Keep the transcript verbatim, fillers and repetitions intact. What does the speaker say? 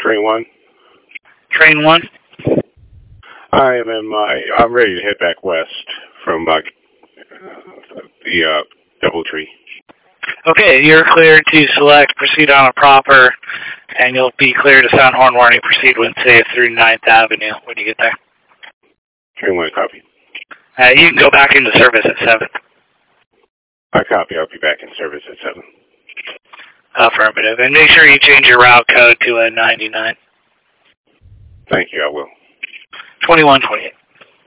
Train one. Train one. I am in my. I'm ready to head back west from uh, the uh, DoubleTree. Okay, you're cleared to select proceed on a proper, and you'll be cleared to sound horn warning proceed when safe through ninth Avenue when you get there. Train one, copy. Uh, you can go back into service at seven. I copy. I'll be back in service at seven. Affirmative. And make sure you change your route code to a ninety-nine. Thank you, I will. twenty-one twenty-eight.